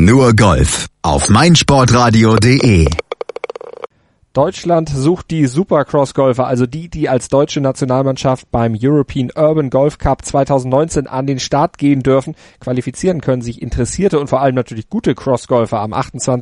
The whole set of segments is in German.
Nur Golf auf meinsportradio.de. Deutschland sucht die Supercross-Golfer, also die als deutsche Nationalmannschaft beim European Urban Golf Cup 2019 an den Start gehen dürfen. Qualifizieren können sich interessierte und vor allem natürlich gute Cross-Golfer am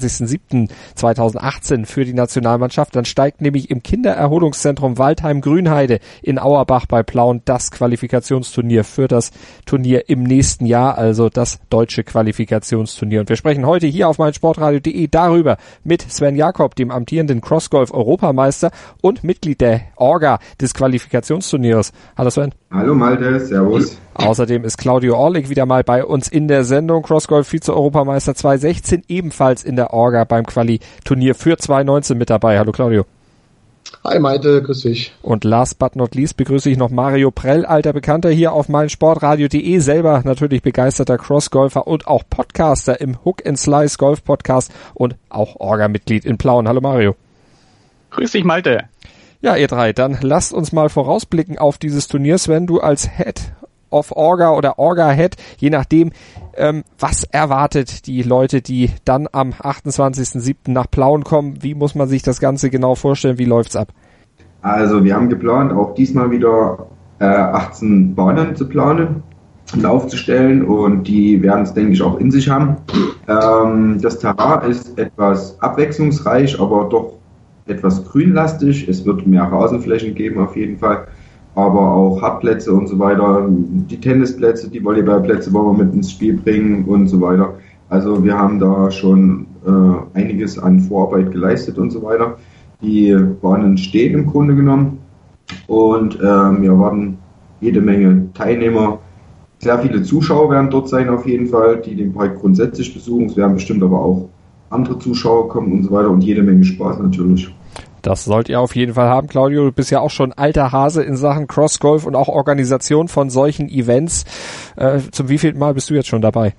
28.07.2018 für die Nationalmannschaft. Dann steigt nämlich im Kindererholungszentrum Waldheim-Grünheide in Auerbach bei Plauen das Qualifikationsturnier für das Turnier im nächsten Jahr, also das deutsche Qualifikationsturnier. Und wir sprechen heute hier auf meinsportradio.de darüber mit Sven Jakob, dem amtierenden Crossgolf-Europameister und Mitglied der Orga des Qualifikationsturniers. Hallo Sven. Hallo Malte, servus. Außerdem ist Claudio Orlik wieder mal bei uns in der Sendung. Crossgolf-Vize-Europameister 2016, ebenfalls in der Orga beim Quali-Turnier für 2019 mit dabei. Hallo Claudio. Hi Malte, grüß dich. Und last but not least begrüße ich noch Mario Prell, alter Bekannter hier auf meinsportradio.de, selber natürlich begeisterter Crossgolfer und auch Podcaster im Hook and Slice Golf Podcast und auch Orga-Mitglied in Plauen. Hallo Mario. Grüß dich, Malte. Ja, ihr drei, dann lasst uns mal vorausblicken auf dieses Turnier. Sven, du als Head of Orga oder Orga-Head, je nachdem, was erwartet die Leute, die dann am 28.07. nach Plauen kommen? Wie muss man sich das Ganze genau vorstellen? Wie läuft's ab? Also wir haben geplant, auch diesmal wieder 18 Bahnen zu planen und aufzustellen und die werden es, denke ich, auch in sich haben. Das Terrain ist etwas abwechslungsreich, aber doch etwas grünlastig. Es wird mehr Rasenflächen geben auf jeden Fall, aber auch Hartplätze und so weiter. Die Tennisplätze, die Volleyballplätze wollen wir mit ins Spiel bringen und so weiter. Also wir haben da schon einiges an Vorarbeit geleistet und so weiter. Die Bahnen stehen im Grunde genommen und wir erwarten jede Menge Teilnehmer. Sehr viele Zuschauer werden dort sein auf jeden Fall, die den Park grundsätzlich besuchen. Es werden bestimmt aber auch andere Zuschauer kommen und so weiter und jede Menge Spaß natürlich. Das sollt ihr auf jeden Fall haben, Claudio. Du bist ja auch schon alter Hase in Sachen Crossgolf und auch Organisation von solchen Events. Zum wievielten Mal bist du jetzt schon dabei?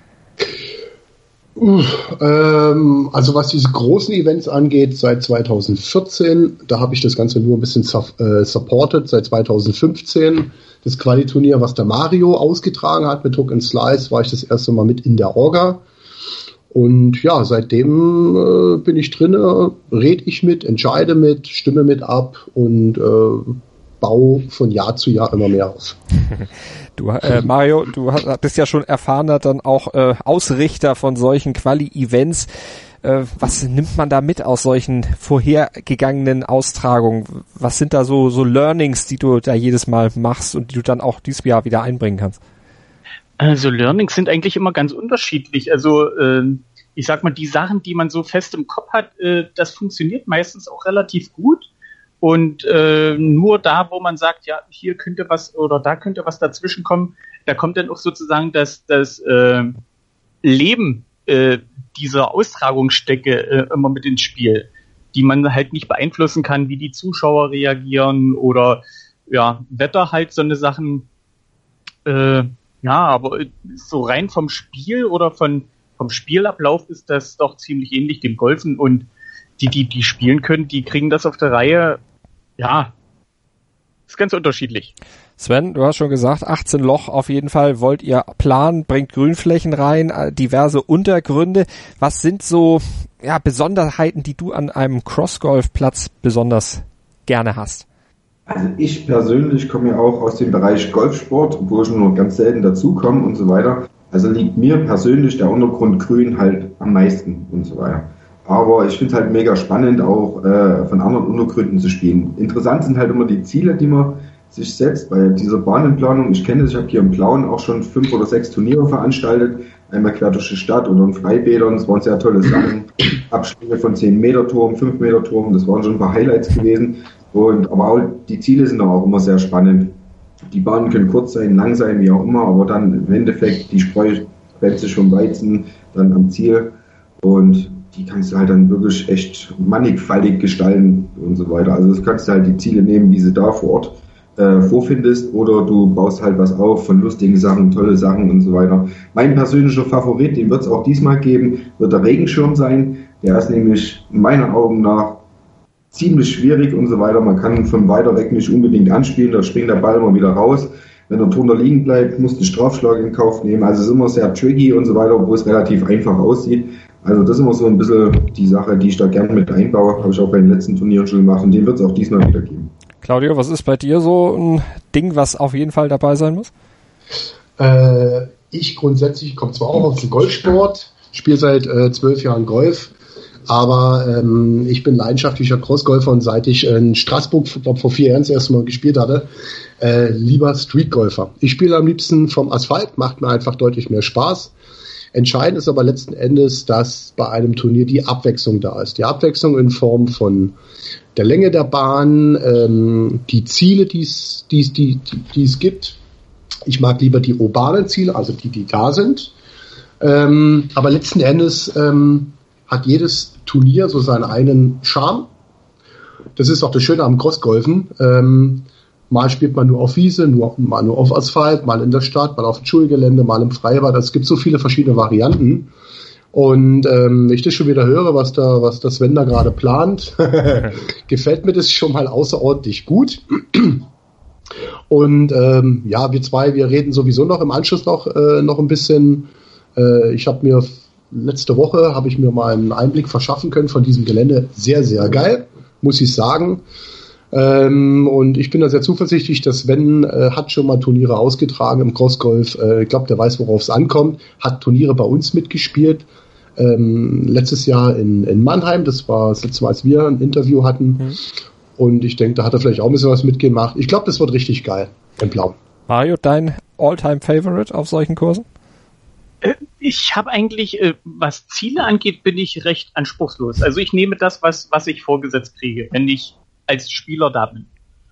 Also was diese großen Events angeht, seit 2014, da habe ich das Ganze nur ein bisschen supported, seit 2015. Das Quali-Turnier, was der Mario ausgetragen hat mit Hook and Slice, war ich das erste Mal mit in der Orga. Und ja, seitdem bin ich drin, rede ich mit, entscheide mit, stimme mit ab und baue von Jahr zu Jahr immer mehr auf. Du, Mario, du bist ja schon erfahrener dann auch Ausrichter von solchen Quali-Events. Was nimmt man da mit aus solchen vorhergegangenen Austragungen? Was sind da so Learnings, die du da jedes Mal machst und die du dann auch dieses Jahr wieder einbringen kannst? Also Learnings sind eigentlich immer ganz unterschiedlich. Also ich sag mal, die Sachen, die man so fest im Kopf hat, das funktioniert meistens auch relativ gut. Und nur da, wo man sagt, ja, hier könnte was oder da könnte was dazwischen kommen, da kommt dann auch sozusagen das Leben dieser Austragungsstrecke immer mit ins Spiel, die man halt nicht beeinflussen kann, wie die Zuschauer reagieren oder ja, Wetter halt, so eine Sachen. Ja, aber so rein vom Spiel oder vom Spielablauf ist das doch ziemlich ähnlich dem Golfen und die spielen können, die kriegen das auf der Reihe. Ja, ist ganz unterschiedlich. Sven, du hast schon gesagt, 18 Loch auf jeden Fall wollt ihr planen, bringt Grünflächen rein, diverse Untergründe. Was sind so Besonderheiten, die du an einem Crossgolfplatz besonders gerne hast? Also ich persönlich komme ja auch aus dem Bereich Golfsport, wo ich nur ganz selten dazukomme und so weiter. Also liegt mir persönlich der Untergrund grün halt am meisten und so weiter. Aber ich finde es halt mega spannend, auch von anderen Untergründen zu spielen. Interessant sind halt immer die Ziele, die man sich setzt bei dieser Bahnenplanung. Ich kenne es, ich habe hier in Plauen auch schon 5 oder 6 Turniere veranstaltet. Einmal quer durch die Stadt oder in Freibädern. Das waren sehr tolle Sachen. Abschläge von 10-Meter-Turm, 5-Meter-Turm, das waren schon ein paar Highlights gewesen. Aber auch die Ziele sind auch immer sehr spannend. Die Bahnen können kurz sein, lang sein, wie auch immer, aber dann im Endeffekt die Spreu trennt sich vom Weizen dann am Ziel und die kannst du halt dann wirklich echt mannigfaltig gestalten und so weiter. Also das kannst du halt die Ziele nehmen, die sie da vor Ort vorfindest, oder du baust halt was auf von lustigen Sachen, tolle Sachen und so weiter. Mein persönlicher Favorit, den wird es auch diesmal geben, wird der Regenschirm sein. Der ist nämlich meiner Augen nach ziemlich schwierig und so weiter. Man kann von weiter weg nicht unbedingt anspielen, da springt der Ball mal wieder raus. Wenn er drunter liegen bleibt, muss ein Strafschlag in Kauf nehmen. Also es ist immer sehr tricky und so weiter, obwohl es relativ einfach aussieht. Also das ist immer so ein bisschen die Sache, die ich da gerne mit einbaue. Habe ich auch bei den letzten Turnieren schon gemacht und den wird es auch diesmal wieder geben. Claudio, was ist bei dir so ein Ding, was auf jeden Fall dabei sein muss? Ich grundsätzlich komme zwar auch aus dem Golfsport, spiele seit 12 Jahren Golf, aber ich bin leidenschaftlicher Crossgolfer und seit ich in Straßburg, glaube vor 4 Jahren das erste Mal gespielt hatte, lieber Streetgolfer. Ich spiele am liebsten vom Asphalt, macht mir einfach deutlich mehr Spaß. Entscheidend ist aber letzten Endes, dass bei einem Turnier die Abwechslung da ist. Die Abwechslung in Form von der Länge der Bahn, die Ziele, die es gibt. Ich mag lieber die urbanen Ziele, also die da sind. Aber letzten Endes hat jedes Turnier so seinen eigenen Charme. Das ist auch das Schöne am Crossgolfen. Mal spielt man nur auf Wiese, mal nur auf Asphalt, mal in der Stadt, mal auf dem Schulgelände, mal im Freibad. Es gibt so viele verschiedene Varianten. Und wenn ich das schon wieder höre, was der Sven da gerade plant, gefällt mir das schon mal außerordentlich gut. Und ja, wir reden sowieso noch im Anschluss noch ein bisschen. Letzte Woche habe ich mir mal einen Einblick verschaffen können von diesem Gelände. Sehr, sehr geil, muss ich sagen. Und ich bin da sehr zuversichtlich, dass Sven hat schon mal Turniere ausgetragen im Crossgolf. Ich glaube, der weiß, worauf es ankommt. Hat Turniere bei uns mitgespielt. Letztes Jahr in Mannheim. Das war das letzte Mal, als wir ein Interview hatten. Und ich denke, da hat er vielleicht auch ein bisschen was mitgemacht. Ich glaube, das wird richtig geil in Blau. Mario, dein All-Time-Favorite auf solchen Kursen? Ich habe eigentlich, was Ziele angeht, bin ich recht anspruchslos. Also ich nehme das, was ich vorgesetzt kriege, wenn ich als Spieler da bin.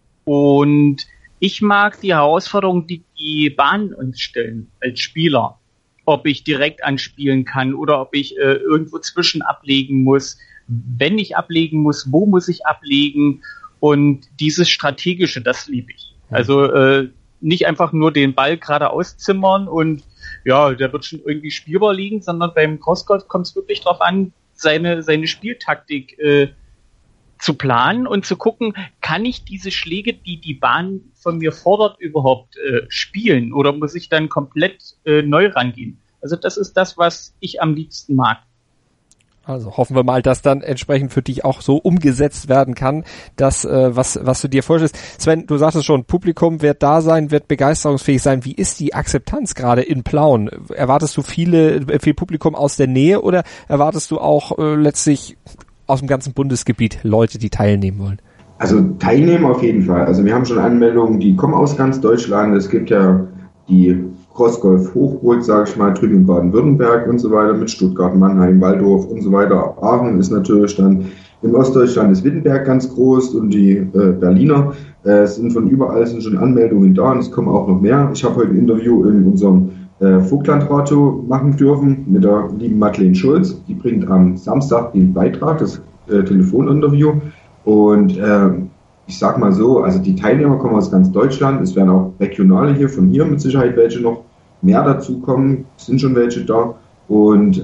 Und ich mag die Herausforderung, die Bahnen uns stellen als Spieler. Ob ich direkt anspielen kann oder ob ich irgendwo zwischen ablegen muss. Wenn ich ablegen muss, wo muss ich ablegen? Und dieses Strategische, das liebe ich. Also nicht einfach nur den Ball geradeaus zimmern und ja, der wird schon irgendwie spielbar liegen, sondern beim Crossgolf kommt es wirklich darauf an, seine Spieltaktik zu planen und zu gucken, kann ich diese Schläge, die Bahn von mir fordert, überhaupt spielen oder muss ich dann komplett neu rangehen? Also das ist das, was ich am liebsten mag. Also hoffen wir mal, dass dann entsprechend für dich auch so umgesetzt werden kann, dass was du dir vorstellst. Sven, du sagtest schon, Publikum wird da sein, wird begeisterungsfähig sein. Wie ist die Akzeptanz gerade in Plauen? Erwartest du viel Publikum aus der Nähe oder erwartest du auch letztlich aus dem ganzen Bundesgebiet Leute, die teilnehmen wollen? Also teilnehmen auf jeden Fall. Also wir haben schon Anmeldungen, die kommen aus ganz Deutschland. Es gibt ja die Crossgolf-Hochburg, sage ich mal, drüben in Baden-Württemberg und so weiter, mit Stuttgart, Mannheim, Waldorf und so weiter. Aachen ist natürlich dann, in Ostdeutschland ist Wittenberg ganz groß und die Berliner. Es sind von überall sind schon Anmeldungen da und es kommen auch noch mehr. Ich habe heute ein Interview in unserem Vogtlandradio machen dürfen mit der lieben Madeleine Schulz. Die bringt am Samstag den Beitrag, das Telefoninterview. Und ich sag mal so, also die Teilnehmer kommen aus ganz Deutschland. Es werden auch regionale hier von hier mit Sicherheit welche noch mehr dazukommen. Es sind schon welche da. Und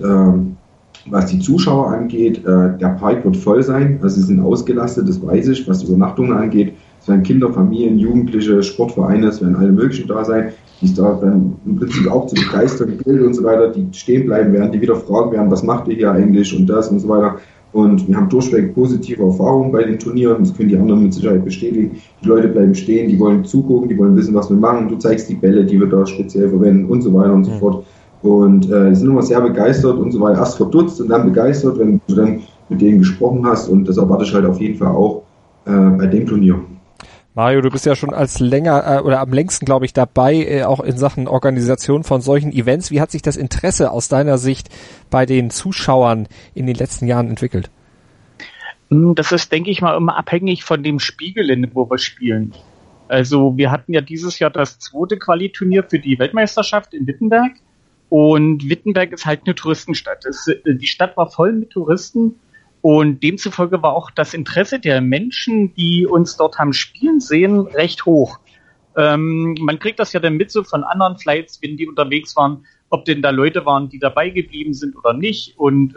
was die Zuschauer angeht, der Park wird voll sein. Also sie sind ausgelastet, das weiß ich. Was die Übernachtungen angeht, es werden Kinder, Familien, Jugendliche, Sportvereine, es werden alle möglichen da sein. Die da dann im Prinzip auch zu begeistern gilt und so weiter, die stehen bleiben werden, die wieder fragen werden, was macht ihr hier eigentlich und das und so weiter. Und wir haben durchweg positive Erfahrungen bei den Turnieren, das können die anderen mit Sicherheit bestätigen. Die Leute bleiben stehen, die wollen zugucken, die wollen wissen, was wir machen. Du zeigst die Bälle, die wir da speziell verwenden und so weiter und so fort. Und sind immer sehr begeistert und so weiter. Erst verdutzt und dann begeistert, wenn du dann mit denen gesprochen hast. Und das erwarte ich halt auf jeden Fall auch bei dem Turnier. Mario, du bist ja schon als länger oder am längsten, glaube ich, dabei, auch in Sachen Organisation von solchen Events. Wie hat sich das Interesse aus deiner Sicht bei den Zuschauern in den letzten Jahren entwickelt? Das ist, denke ich mal, immer abhängig von dem Spielgelände, wo wir spielen. Also wir hatten ja dieses Jahr das 2. Quali-Turnier für die Weltmeisterschaft in Wittenberg. Und Wittenberg ist halt eine Touristenstadt. Die Stadt war voll mit Touristen. Und demzufolge war auch das Interesse der Menschen, die uns dort haben spielen sehen, recht hoch. Man kriegt das ja dann mit so von anderen Flights, wenn die unterwegs waren, ob denn da Leute waren, die dabei geblieben sind oder nicht. Und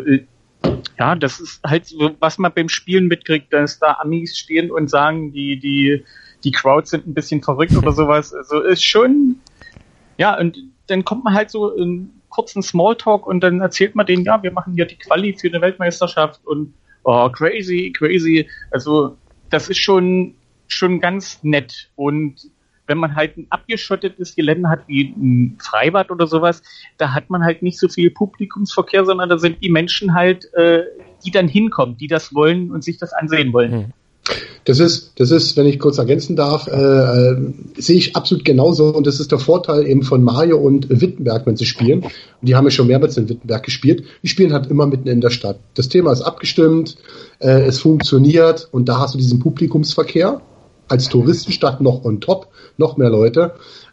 ja, das ist halt so, was man beim Spielen mitkriegt, dass da Amis stehen und sagen, die die Crowds sind ein bisschen verrückt oder sowas. Also ist schon, ja, und dann kommt man halt so in kurzen Smalltalk und dann erzählt man denen, ja, wir machen hier die Quali für eine Weltmeisterschaft und crazy. Also das ist schon ganz nett. Und wenn man halt ein abgeschottetes Gelände hat, wie ein Freibad oder sowas, da hat man halt nicht so viel Publikumsverkehr, sondern da sind die Menschen halt, die dann hinkommen, die das wollen und sich das ansehen wollen. Das ist, wenn ich kurz ergänzen darf, sehe ich absolut genauso, und das ist der Vorteil eben von Mario und Wittenberg, wenn sie spielen. Und die haben ja schon mehrmals in Wittenberg gespielt. Die spielen halt immer mitten in der Stadt. Das Thema ist abgestimmt, es funktioniert, und da hast du diesen Publikumsverkehr als Touristenstadt noch on top, noch mehr Leute.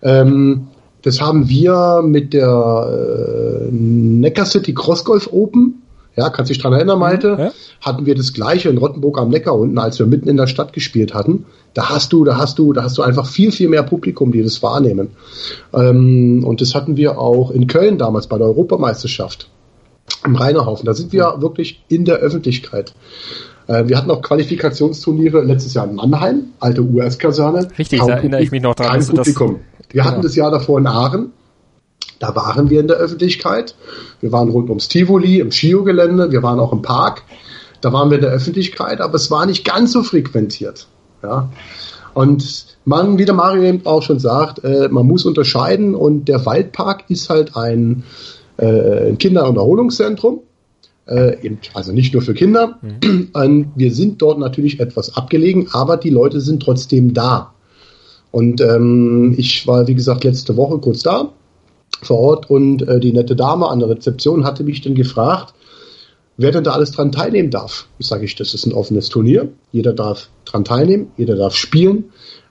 Das haben wir mit der Neckar City Crossgolf Open. Ja, kannst dich dran erinnern, Malte? Ja. Hatten wir das Gleiche in Rottenburg am Neckar unten, als wir mitten in der Stadt gespielt hatten. Da hast du einfach viel mehr Publikum, die das wahrnehmen. Und das hatten wir auch in Köln damals bei der Europameisterschaft im Rheinerhaufen. Da sind wir wirklich in der Öffentlichkeit. Wir hatten auch Qualifikationsturniere letztes Jahr in Mannheim, alte US-Kaserne. Richtig, da erinnere ich mich noch dran. Publikum. Wir hatten das Jahr davor in Aachen. Da waren wir in der Öffentlichkeit. Wir waren rund ums Tivoli, im Skio-Gelände. Wir waren auch im Park. Da waren wir in der Öffentlichkeit, aber es war nicht ganz so frequentiert. Ja. Und wie der Mario eben auch schon sagt, man muss unterscheiden, und der Waldpark ist halt ein Kinder- und Erholungszentrum. Also nicht nur für Kinder. Und wir sind dort natürlich etwas abgelegen, aber die Leute sind trotzdem da. Und ich war, wie gesagt, letzte Woche kurz da vor Ort, und die nette Dame an der Rezeption hatte mich dann gefragt, wer denn da alles dran teilnehmen darf. Sage ich, das ist ein offenes Turnier. Jeder darf dran teilnehmen, jeder darf spielen.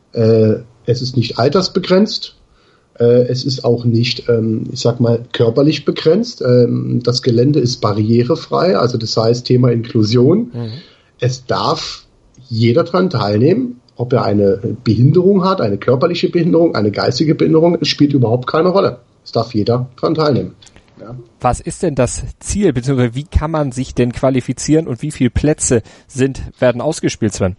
Es ist nicht altersbegrenzt. Es ist auch nicht, körperlich begrenzt. Das Gelände ist barrierefrei, also das heißt Thema Inklusion. Es darf jeder dran teilnehmen, ob er eine Behinderung hat, eine körperliche Behinderung, eine geistige Behinderung, es spielt überhaupt keine Rolle. Es darf jeder dran teilnehmen. Ja. Was ist denn das Ziel, beziehungsweise wie kann man sich denn qualifizieren und wie viele Plätze werden ausgespielt, Sven?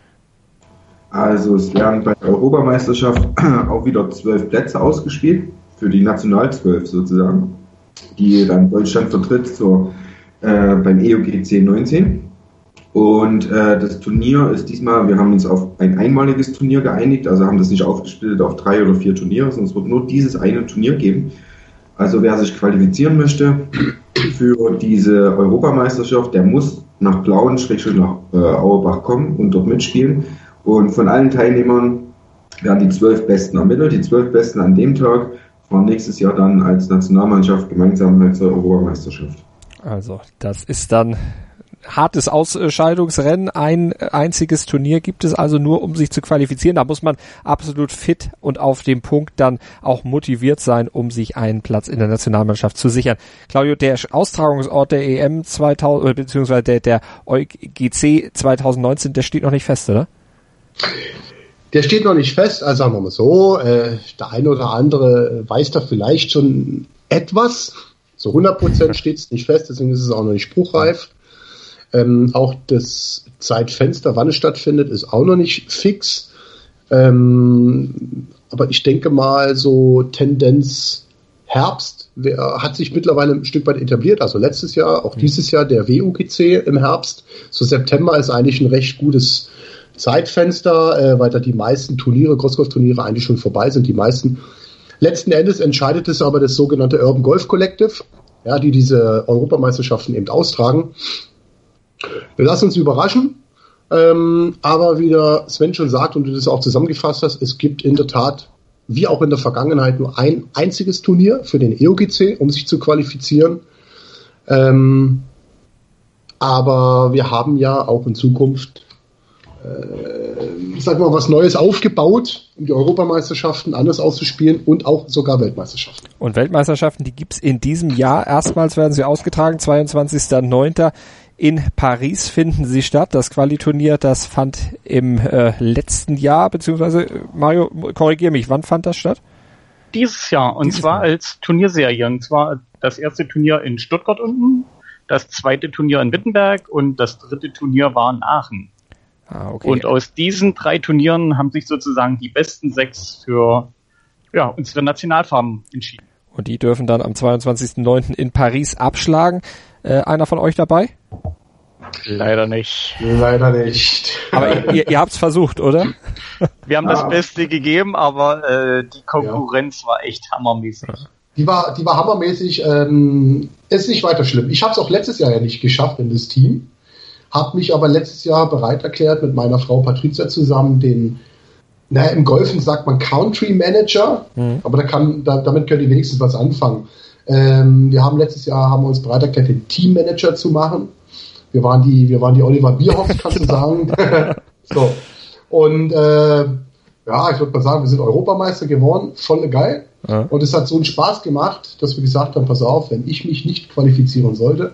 Also es werden bei der Europameisterschaft auch wieder 12 Plätze ausgespielt, für die National 12 sozusagen, die dann Deutschland vertritt beim EOGC 19. Und das Turnier ist diesmal, wir haben uns auf ein einmaliges Turnier geeinigt, also haben das nicht aufgesplittet auf 3 oder 4 Turniere, sondern es wird nur dieses eine Turnier geben. Also wer sich qualifizieren möchte für diese Europameisterschaft, der muss nach Plauen, nach Auerbach kommen und dort mitspielen. Und von allen Teilnehmern werden die 12 Besten ermittelt. Die 12 Besten an dem Tag fahren nächstes Jahr dann als Nationalmannschaft gemeinsam zur Europameisterschaft. Also das ist dann hartes Ausscheidungsrennen. Ein einziges Turnier gibt es also nur, um sich zu qualifizieren. Da muss man absolut fit und auf dem Punkt dann auch motiviert sein, um sich einen Platz in der Nationalmannschaft zu sichern. Claudio, der Austragungsort der EM 2000, beziehungsweise der EuGC 2019, der steht noch nicht fest, oder? Der steht noch nicht fest, also sagen wir mal so, der eine oder andere weiß da vielleicht schon etwas. So 100% steht es nicht fest, deswegen ist es auch noch nicht spruchreif. Auch das Zeitfenster, wann es stattfindet, ist auch noch nicht fix. Aber ich denke mal, so Tendenz Herbst hat sich mittlerweile ein Stück weit etabliert. Also letztes Jahr, auch dieses Jahr der WUGC im Herbst. So September ist eigentlich ein recht gutes Zeitfenster, weil da die meisten Turniere, Crossgolf-Turniere eigentlich schon vorbei sind. Die meisten. Letzten Endes entscheidet es aber das sogenannte Urban Golf Collective, ja, die diese Europameisterschaften eben austragen. Wir lassen uns überraschen, aber wie der Sven schon sagt und du das auch zusammengefasst hast, es gibt in der Tat, wie auch in der Vergangenheit, nur ein einziges Turnier für den EOGC, um sich zu qualifizieren. Aber wir haben ja auch in Zukunft was Neues aufgebaut, um die Europameisterschaften anders auszuspielen und auch sogar Weltmeisterschaften. Und Weltmeisterschaften, die gibt's in diesem Jahr. Erstmals werden sie ausgetragen, 22.09. In Paris finden sie statt. Das Quali-Turnier, das fand im letzten Jahr, beziehungsweise, Mario, korrigier mich, wann fand das statt? Dieses Jahr, und zwar als Turnierserie. Und zwar das erste Turnier in Stuttgart unten, das zweite Turnier in Wittenberg und das dritte Turnier war in Aachen. Okay. Und aus diesen 3 Turnieren haben sich sozusagen die besten 6 für unsere Nationalfarben entschieden. Und die dürfen dann am 22.09. in Paris abschlagen. Einer von euch dabei? Leider nicht. Leider nicht. Aber ihr habt's versucht, oder? Wir haben das Beste gegeben, aber die Konkurrenz war echt hammermäßig. Die war hammermäßig. Ist nicht weiter schlimm. Ich habe es auch letztes Jahr ja nicht geschafft in das Team. Habe mich aber letztes Jahr bereit erklärt, mit meiner Frau Patricia zusammen im Golfen sagt man Country Manager, aber damit können die wenigstens was anfangen. Wir haben letztes Jahr uns bereit erklärt, den Team Manager zu machen. Wir waren die Oliver Bierhoff, kannst du sagen. So. Und ich würde mal sagen, wir sind Europameister geworden, voll geil. Ja. Und es hat so einen Spaß gemacht, dass wir gesagt haben, pass auf, wenn ich mich nicht qualifizieren sollte,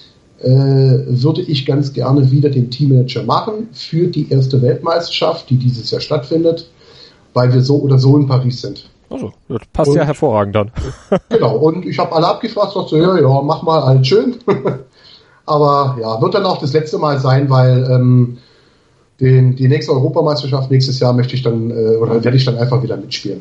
würde ich ganz gerne wieder den Teammanager machen für die erste Weltmeisterschaft, die dieses Jahr stattfindet, weil wir so oder so in Paris sind. Also, das passt ja hervorragend dann. Genau, und ich habe alle abgefragt, dachte, ja, mach mal, alles schön. Aber ja, wird dann auch das letzte Mal sein, weil die nächste Europameisterschaft nächstes Jahr werde ich dann einfach wieder mitspielen.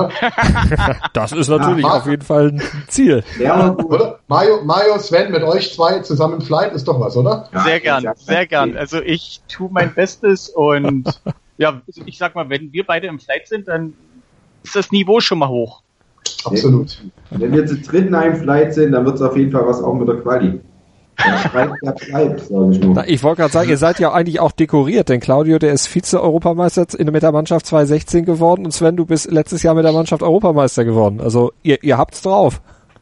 Das ist natürlich auf jeden Fall ein Ziel. Ja, oder? Mario, Sven, mit euch 2 zusammen im Flight ist doch was, oder? Sehr gern. Also ich tue mein Bestes und ich sag mal, wenn wir beide im Flight sind, dann ist das Niveau schon mal hoch. Absolut. Wenn wir zu dritt in einem Flight sind, dann wird es auf jeden Fall was auch mit der Quali. Bleibt, sage ich nur. Ich wollte gerade sagen, ihr seid ja eigentlich auch dekoriert, denn Claudio, der ist Vize-Europameister mit der Mannschaft 2016 geworden und Sven, du bist letztes Jahr mit der Mannschaft Europameister geworden. Also ihr habt's drauf.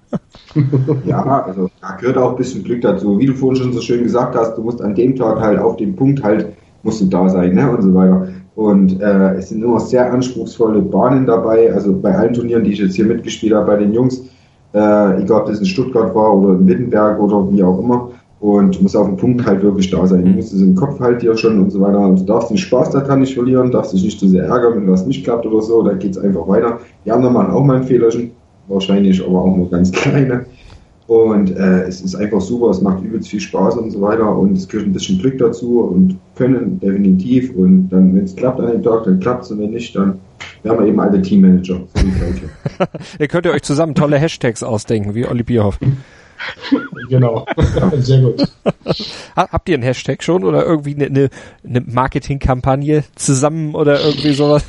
Ja, also da gehört auch ein bisschen Glück dazu. Wie du vorhin schon so schön gesagt hast, du musst an dem Tag halt auf dem Punkt musst du da sein, ne, und so weiter. Und es sind immer sehr anspruchsvolle Bahnen dabei, also bei allen Turnieren, die ich jetzt hier mitgespielt habe, bei den Jungs, egal ob das in Stuttgart war oder in Wittenberg oder wie auch immer, und du musst auf dem Punkt halt wirklich da sein. Du musst es im Kopf halt dir schon und so weiter, und du darfst den Spaß daran nicht verlieren, darfst dich nicht zu sehr ärgern, wenn das nicht klappt oder so, da geht's einfach weiter. Die anderen machen auch mal ein Fehlerchen, wahrscheinlich aber auch nur ganz kleine. Und es ist einfach super, es macht übelst viel Spaß und so weiter, und es gehört ein bisschen Glück dazu und Können definitiv, und dann, wenn es klappt an dem Tag, dann klappt es, und wenn nicht, dann werden wir eben alle Teammanager. So Ihr könnt euch zusammen tolle Hashtags ausdenken, wie Olli Bierhoff. Genau, sehr gut. Habt ihr einen Hashtag schon oder irgendwie eine Marketingkampagne zusammen oder irgendwie sowas?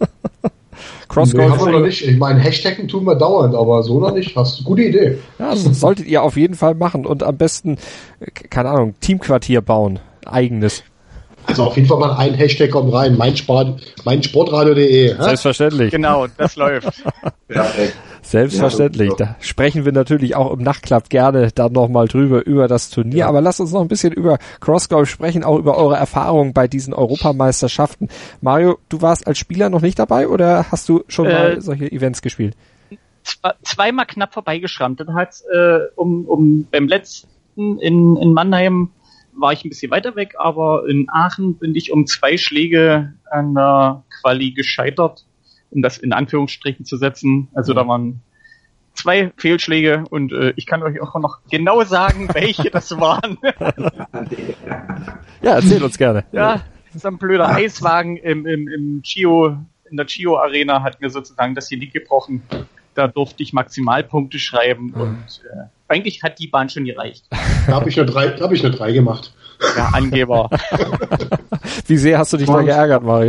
Nee, haben wir noch nicht. Ich meine, Hashtaggen tun wir dauernd, aber so noch nicht. Hast du gute Idee. Ja, das solltet ihr auf jeden Fall machen und am besten, keine Ahnung, Teamquartier bauen. Eigenes. Also auf jeden Fall mal ein Hashtag kommt rein. Meinsportradio.de. Selbstverständlich. Genau, das läuft. Perfekt. Selbstverständlich. Da sprechen wir natürlich auch im Nachtclub gerne dann nochmal drüber, über das Turnier. Ja. Aber lasst uns noch ein bisschen über Crossgolf sprechen, auch über eure Erfahrungen bei diesen Europameisterschaften. Mario, du warst als Spieler noch nicht dabei oder hast du schon mal solche Events gespielt? Zweimal knapp vorbeigeschrammt. Dann hat's beim letzten in Mannheim war ich ein bisschen weiter weg, aber in Aachen bin ich um 2 Schläge an der Quali gescheitert, um das in Anführungsstrichen zu setzen. Also da waren 2 Fehlschläge und ich kann euch auch noch genau sagen, welche das waren. Ja, erzähl uns gerne. Ja, so ein blöder Eiswagen in der Chio Arena hat mir sozusagen das Genick gebrochen. Da durfte ich Maximalpunkte schreiben und eigentlich hat die Bahn schon gereicht. Da habe ich eine 3 gemacht. Ja, Angeber. Wie sehr hast du dich da geärgert, Mario?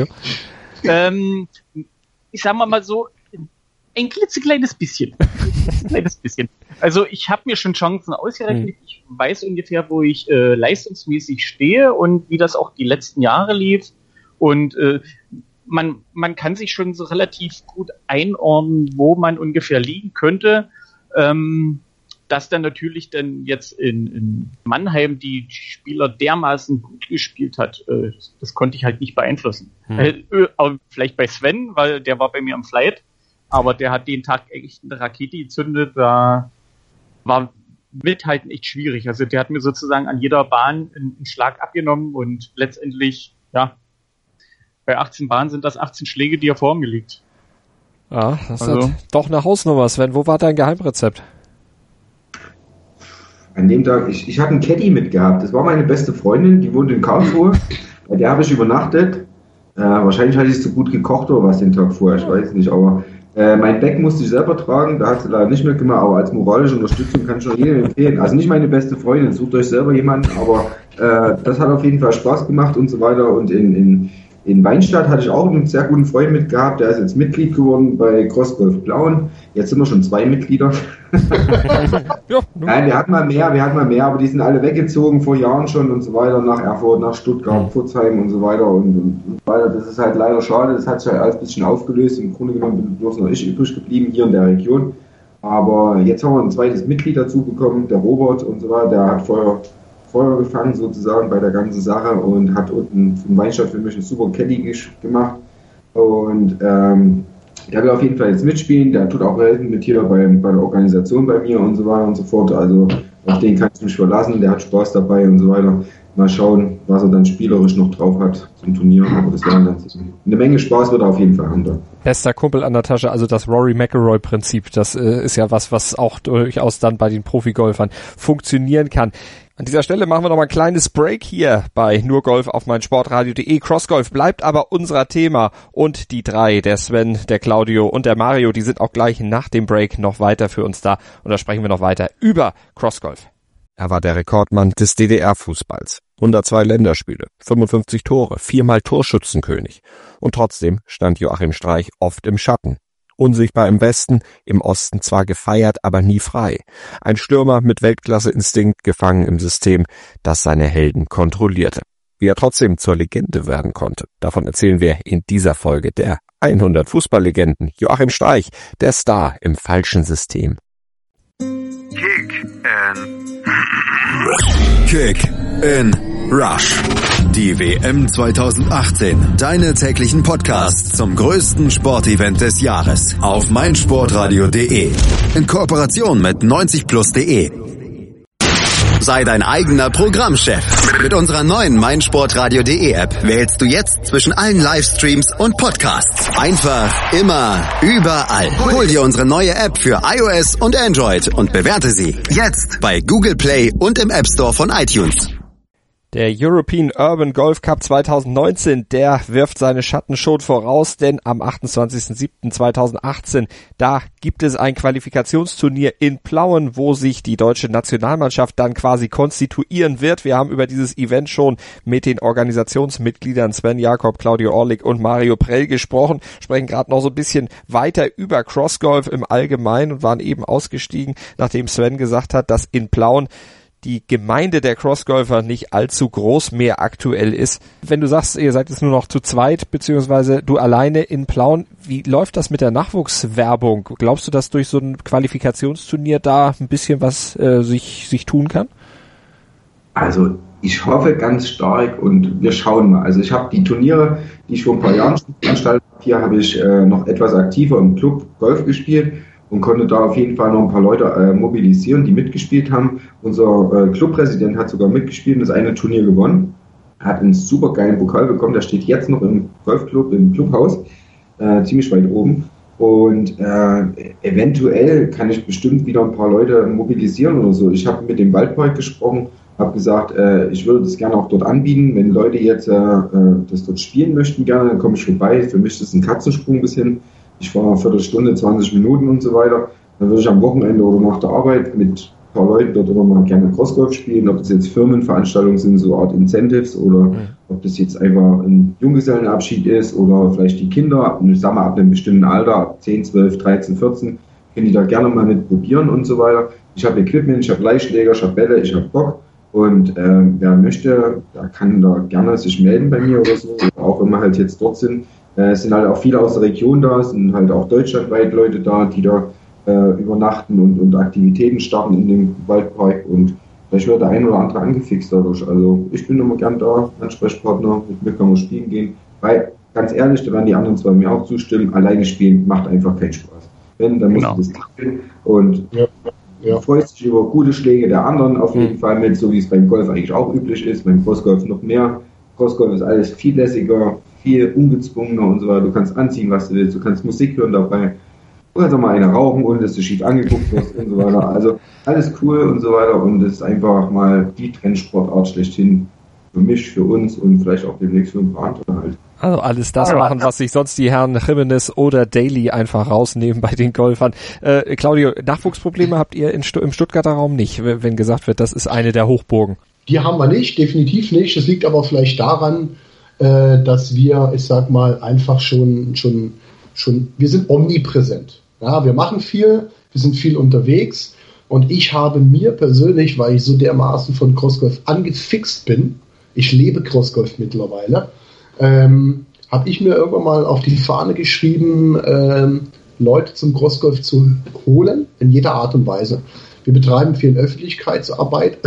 Ich sag mal so, ein klitzekleines bisschen. Also ich habe mir schon Chancen ausgerechnet. Ich weiß ungefähr, wo ich leistungsmäßig stehe und wie das auch die letzten Jahre lief. Und man kann sich schon so relativ gut einordnen, wo man ungefähr liegen könnte. Dass dann natürlich dann jetzt in Mannheim die Spieler dermaßen gut gespielt hat, das konnte ich halt nicht beeinflussen. Vielleicht bei Sven, weil der war bei mir am Flight, aber der hat den Tag echt eine Rakete gezündet, da war Mithalten echt schwierig. Also der hat mir sozusagen an jeder Bahn einen Schlag abgenommen und letztendlich, ja, bei 18 Bahnen sind das 18 Schläge, die er vor mir liegt. Ja, das ist doch eine Hausnummer, Sven. Wo war dein Geheimrezept? An dem Tag, ich habe einen Caddy mitgehabt. Das war meine beste Freundin, die wohnt in Karlsruhe. Bei der habe ich übernachtet. Wahrscheinlich hatte ich zu gut gekocht oder was den Tag vorher, ich weiß nicht, aber mein Bag musste ich selber tragen, da hat sie leider nicht mehr gemacht, aber als moralische Unterstützung kann ich schon jedem empfehlen. Also nicht meine beste Freundin, sucht euch selber jemanden, aber das hat auf jeden Fall Spaß gemacht und so weiter. Und in Weinstadt hatte ich auch einen sehr guten Freund mit gehabt, der ist jetzt Mitglied geworden bei Crossgolf Plauen. Jetzt sind wir schon 2 Mitglieder. Nein, wir hatten mal mehr, aber die sind alle weggezogen vor Jahren schon und so weiter, nach Erfurt, nach Stuttgart, Pforzheim und so weiter und weiter. Das ist halt leider schade, das hat sich halt alles ein bisschen aufgelöst. Im Grunde genommen bin bloß noch ich übrig geblieben hier in der Region. Aber jetzt haben wir ein zweites Mitglied dazu bekommen, der Robert und so weiter, der hat Feuer gefangen sozusagen bei der ganzen Sache und hat unten im Weinstadt für mich einen super Caddy gemacht und der will auf jeden Fall jetzt mitspielen, der tut auch helfen mit hier bei der Organisation bei mir und so weiter und so fort, also auf den kann ich mich verlassen, der hat Spaß dabei und so weiter. Mal schauen, was er dann spielerisch noch drauf hat zum Turnier, aber das werden dann eine Menge Spaß wird er auf jeden Fall haben dann. Bester Kumpel an der Tasche, also das Rory McIlroy-Prinzip, das ist ja was auch durchaus dann bei den Profigolfern funktionieren kann. An dieser Stelle machen wir noch mal ein kleines Break hier bei nur Golf auf meinsportradio.de. Crossgolf bleibt aber unser Thema und die 3, der Sven, der Claudio und der Mario, die sind auch gleich nach dem Break noch weiter für uns da und da sprechen wir noch weiter über Crossgolf. Er war der Rekordmann des DDR-Fußballs. 102 Länderspiele, 55 Tore, 4-mal Torschützenkönig. Und trotzdem stand Joachim Streich oft im Schatten. Unsichtbar im Westen, im Osten zwar gefeiert, aber nie frei. Ein Stürmer mit Weltklasse-Instinkt, gefangen im System, das seine Helden kontrollierte. Wie er trotzdem zur Legende werden konnte, davon erzählen wir in dieser Folge der 100 Fußballlegenden. Joachim Streich, der Star im falschen System. Kick in Rush. Die WM 2018. Deine täglichen Podcasts zum größten Sportevent des Jahres. Auf meinsportradio.de. In Kooperation mit 90plus.de. Sei dein eigener Programmchef. Mit unserer neuen meinsportradio.de App wählst du jetzt zwischen allen Livestreams und Podcasts. Einfach, immer, überall. Hol dir unsere neue App für iOS und Android und bewerte sie jetzt bei Google Play und im App Store von iTunes. Der European Urban Golf Cup 2019, der wirft seine Schatten schon voraus, denn am 28.07.2018, da gibt es ein Qualifikationsturnier in Plauen, wo sich die deutsche Nationalmannschaft dann quasi konstituieren wird. Wir haben über dieses Event schon mit den Organisationsmitgliedern Sven Jakob, Claudio Orlik und Mario Prell gesprochen, sprechen gerade noch so ein bisschen weiter über Crossgolf im Allgemeinen und waren eben ausgestiegen, nachdem Sven gesagt hat, dass in Plauen die Gemeinde der Crossgolfer nicht allzu groß mehr aktuell ist. Wenn du sagst, ihr seid jetzt nur noch zu zweit, beziehungsweise du alleine in Plauen, wie läuft das mit der Nachwuchswerbung? Glaubst du, dass durch so ein Qualifikationsturnier da ein bisschen was sich tun kann? Also ich hoffe ganz stark und wir schauen mal. Also ich habe die Turniere, die ich vor ein paar Jahren veranstaltet habe, hier habe ich noch etwas aktiver im Club Golf gespielt und konnte da auf jeden Fall noch ein paar Leute mobilisieren, die mitgespielt haben. Unser Clubpräsident hat sogar mitgespielt und das eine Turnier gewonnen. Er hat einen super geilen Pokal bekommen, der steht jetzt noch im Golfclub, im Clubhaus, ziemlich weit oben. Und eventuell kann ich bestimmt wieder ein paar Leute mobilisieren oder so. Ich habe mit dem Waldpark gesprochen, habe gesagt, ich würde das gerne auch dort anbieten. Wenn Leute jetzt das dort spielen möchten gerne, dann komme ich vorbei. Für mich ist das ein Katzensprung bis hin. Ich fahre eine Viertelstunde, 20 Minuten und so weiter. Dann würde ich am Wochenende oder nach der Arbeit mit ein paar Leuten dort immer mal gerne Crossgolf spielen, ob das jetzt Firmenveranstaltungen sind, so Art Incentives, oder ob das jetzt einfach ein Junggesellenabschied ist oder vielleicht die Kinder, ich sag mal ab einem bestimmten Alter, ab 10, 12, 13, 14, können die da gerne mal mit probieren und so weiter. Ich habe Equipment, ich habe Leihschläger, ich habe Bälle, ich habe Bock. Und wer möchte, der kann da gerne sich melden bei mir oder so, auch wenn wir halt jetzt dort sind. Es sind halt auch viele aus der Region da, es sind halt auch deutschlandweit Leute da, die da übernachten und Aktivitäten starten in dem Waldpark, und vielleicht wird der ein oder andere angefixt dadurch. Also ich bin immer gern da, Ansprechpartner, mit mir kann man spielen gehen, weil ganz ehrlich, da werden die anderen zwei mir auch zustimmen, alleine spielen macht einfach keinen Spaß. Wenn, dann musst du das tackeln und du freust dich über gute Schläge der anderen auf jeden Fall mit, so wie es beim Golf eigentlich auch üblich ist, beim Crossgolf noch mehr. Crossgolf ist alles viel lässiger, viel ungezwungener und so weiter. Du kannst anziehen, was du willst, du kannst Musik hören dabei, du kannst auch mal eine rauchen, ohne dass du schief angeguckt wirst und so weiter. Also alles cool und so weiter, und es ist einfach mal die Trendsportart schlechthin, für mich, für uns und vielleicht auch demnächst für ein paar andere halt. Also alles das machen, was sich sonst die Herren Jimenez oder Daly einfach rausnehmen bei den Golfern. Claudio, Nachwuchsprobleme habt ihr im Stuttgarter Raum nicht, wenn gesagt wird, das ist eine der Hochburgen? Die haben wir nicht, definitiv nicht. Das liegt aber vielleicht daran, dass wir, ich sag mal, einfach schon, wir sind omnipräsent. Ja, wir machen viel, wir sind viel unterwegs und ich habe mir persönlich, weil ich so dermaßen von Crossgolf angefixt bin, ich lebe Crossgolf mittlerweile, habe ich mir irgendwann mal auf die Fahne geschrieben, Leute zum Crossgolf zu holen, in jeder Art und Weise. Wir betreiben viel Öffentlichkeitsarbeit,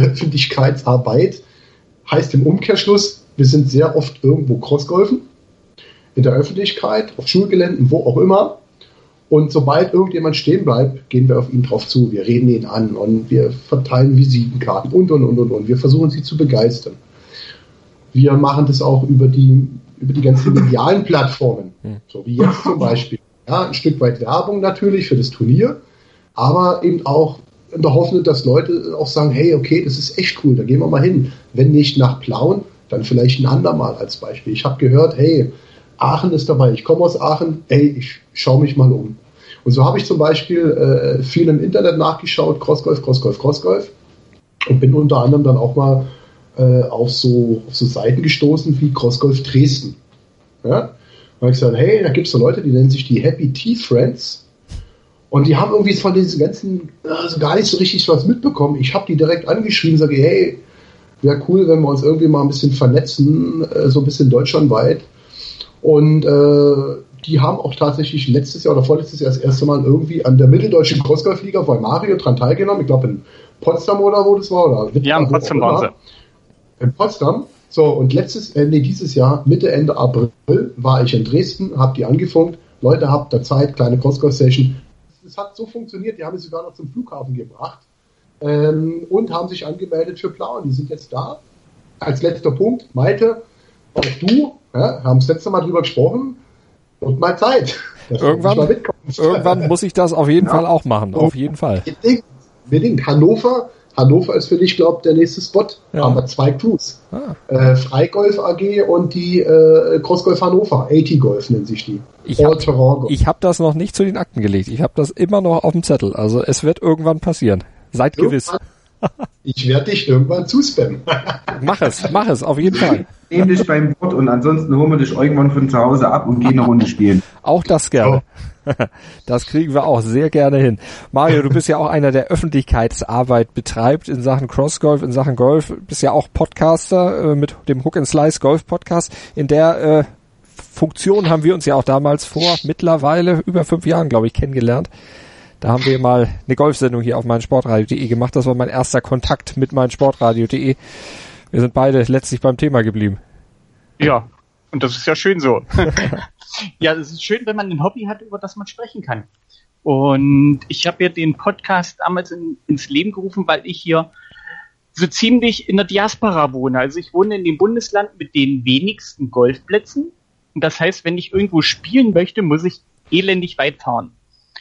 heißt im Umkehrschluss, wir sind sehr oft irgendwo Crossgolfen, in der Öffentlichkeit, auf Schulgeländen, wo auch immer. Und sobald irgendjemand stehen bleibt, gehen wir auf ihn drauf zu, wir reden ihn an und wir verteilen Visitenkarten und. Wir versuchen sie zu begeistern. Wir machen das auch über die ganzen medialen Plattformen, so wie jetzt zum Beispiel. Ja, ein Stück weit Werbung natürlich für das Turnier, aber eben auch in der Hoffnung, dass Leute auch sagen, hey, okay, das ist echt cool, da gehen wir mal hin. Wenn nicht nach Plauen, dann vielleicht ein andermal als Beispiel. Ich habe gehört, hey, Aachen ist dabei, ich komme aus Aachen, hey, ich schaue mich mal um. Und so habe ich zum Beispiel viel im Internet nachgeschaut, Crossgolf und bin unter anderem dann auch mal auf so Seiten gestoßen wie Crossgolf Dresden. Ja? Da habe ich gesagt, hey, da gibt es so Leute, die nennen sich die Happy Tea Friends und die haben irgendwie von diesen ganzen gar nicht so richtig was mitbekommen. Ich habe die direkt angeschrieben, sage, hey, wäre cool, wenn wir uns irgendwie mal ein bisschen vernetzen, so ein bisschen deutschlandweit. Und die haben auch tatsächlich letztes Jahr oder vorletztes Jahr das erste Mal irgendwie an der Mitteldeutschen Crossgolf-Liga bei Mario dran teilgenommen. Ich glaube in Potsdam oder wo das war. Oder ja, in Potsdam waren sie. In Potsdam. So, und dieses Jahr, Mitte, Ende April, war ich in Dresden, habe die angefunkt. Leute, habt ihr Zeit, kleine Crossgolf-Session. Es hat so funktioniert, die haben es sogar noch zum Flughafen gebracht und haben sich angemeldet für Plauen. Die sind jetzt da. Als letzter Punkt, Malte, auch du, haben das letzte Mal drüber gesprochen und mal Zeit. Irgendwann muss ich das auf jeden Fall auch machen, auf jeden Fall. Bedingt. Hannover ist für dich, glaube ich, der nächste Spot. Ja. Haben wir 2 Crews. Freigolf AG und die Crossgolf Hannover. AT Golf nennt sich die. Ich habe das noch nicht zu den Akten gelegt. Ich habe das immer noch auf dem Zettel. Also es wird irgendwann passieren. Seid gewiss. Ich werde dich irgendwann zuspammen. Mach es, auf jeden Fall. Nehm dich beim Wort und ansonsten holen wir dich irgendwann von zu Hause ab und gehen eine Runde spielen. Auch das gerne. Das kriegen wir auch sehr gerne hin. Mario, du bist ja auch einer, der Öffentlichkeitsarbeit betreibt in Sachen Crossgolf, in Sachen Golf. Bist ja auch Podcaster mit dem Hook and Slice Golf Podcast. In der Funktion haben wir uns ja auch damals vor mittlerweile über 5 Jahren, glaube ich, kennengelernt. Da haben wir mal eine Golfsendung hier auf meinsportradio.de gemacht. Das war mein erster Kontakt mit meinsportradio.de. Wir sind beide letztlich beim Thema geblieben. Ja, und das ist ja schön so. Ja, es ist schön, wenn man ein Hobby hat, über das man sprechen kann. Und ich habe ja den Podcast damals ins Leben gerufen, weil ich hier so ziemlich in der Diaspora wohne. Also ich wohne in dem Bundesland mit den wenigsten Golfplätzen. Und das heißt, wenn ich irgendwo spielen möchte, muss ich elendig weit fahren.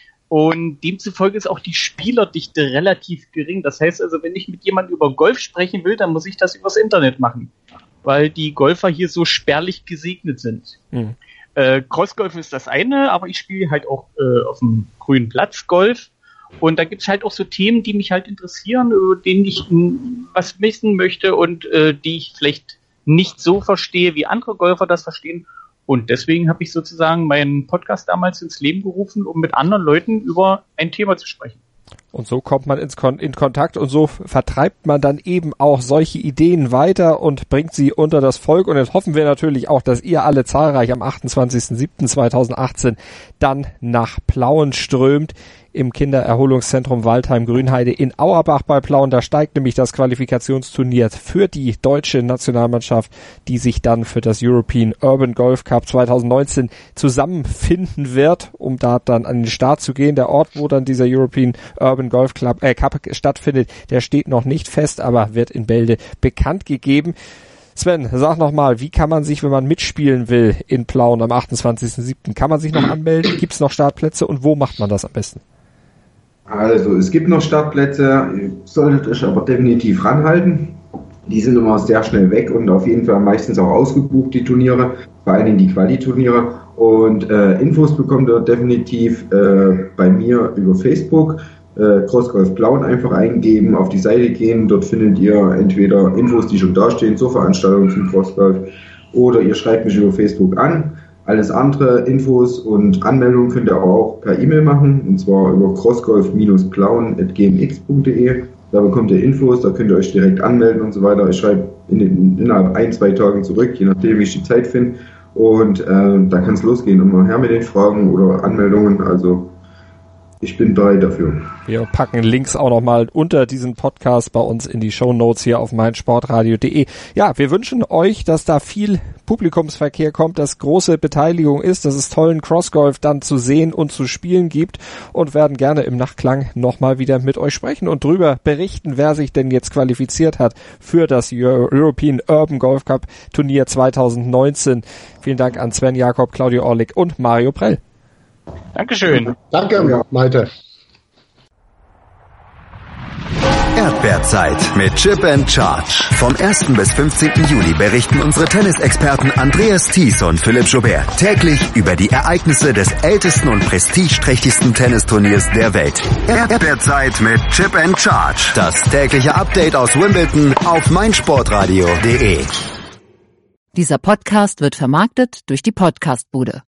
Und demzufolge ist auch die Spielerdichte relativ gering. Das heißt also, wenn ich mit jemandem über Golf sprechen will, dann muss ich das übers Internet machen, weil die Golfer hier so spärlich gesegnet sind. Mhm. Crossgolf ist das eine, aber ich spiele halt auch auf dem grünen Platz Golf. Und da gibt's halt auch so Themen, die mich halt interessieren, denen ich was wissen möchte und die ich vielleicht nicht so verstehe, wie andere Golfer das verstehen. Und deswegen habe ich sozusagen meinen Podcast damals ins Leben gerufen, um mit anderen Leuten über ein Thema zu sprechen. Und so kommt man in Kontakt und so vertreibt man dann eben auch solche Ideen weiter und bringt sie unter das Volk. Und jetzt hoffen wir natürlich auch, dass ihr alle zahlreich am 28.07.2018 dann nach Plauen strömt. Im Kindererholungszentrum Waldheim-Grünheide in Auerbach bei Plauen. Da steigt nämlich das Qualifikationsturnier für die deutsche Nationalmannschaft, die sich dann für das European Urban Golf Cup 2019 zusammenfinden wird, um da dann an den Start zu gehen. Der Ort, wo dann dieser European Urban Golf Cup stattfindet, der steht noch nicht fest, aber wird in Bälde bekannt gegeben. Sven, sag nochmal, wie kann man sich, wenn man mitspielen will in Plauen am 28.07., kann man sich noch anmelden? Gibt es noch Startplätze und wo macht man das am besten? Also, es gibt noch Startplätze, ihr solltet euch aber definitiv ranhalten. die sind immer sehr schnell weg und auf jeden Fall meistens auch ausgebucht, die Turniere, vor allen Dingen die Quali-Turniere. Und Infos bekommt ihr definitiv bei mir über Facebook. Crossgolf Plauen einfach eingeben, auf die Seite gehen, dort findet ihr entweder Infos, die schon dastehen zur Veranstaltung zum Crossgolf, oder ihr schreibt mich über Facebook an. Alles andere, Infos und Anmeldungen könnt ihr auch per E-Mail machen, und zwar über crossgolf-plauen@gmx.de. Da bekommt ihr Infos, da könnt ihr euch direkt anmelden und so weiter. Ich schreibe innerhalb 1-2 Tagen zurück, je nachdem, wie ich die Zeit finde. Und da kann es losgehen. Immer her mit den Fragen oder Anmeldungen. Also ich bin bereit dafür. Wir packen Links auch nochmal unter diesen Podcast bei uns in die Shownotes hier auf meinsportradio.de. Ja, wir wünschen euch, dass da viel Publikumsverkehr kommt, dass große Beteiligung ist, dass es tollen Crossgolf dann zu sehen und zu spielen gibt, und werden gerne im Nachklang nochmal wieder mit euch sprechen und drüber berichten, wer sich denn jetzt qualifiziert hat für das European Urban Golf Cup Turnier 2019. Vielen Dank an Sven Jakob, Claudio Orlik und Mario Prell. Dankeschön. Danke, Malte. Erdbeerzeit mit Chip and Charge. Vom 1. bis 15. Juli berichten unsere Tennisexperten Andreas Thies und Philipp Joubert täglich über die Ereignisse des ältesten und prestigeträchtigsten Tennisturniers der Welt. Erdbeerzeit mit Chip and Charge. Das tägliche Update aus Wimbledon auf meinsportradio.de. Dieser Podcast wird vermarktet durch die Podcastbude.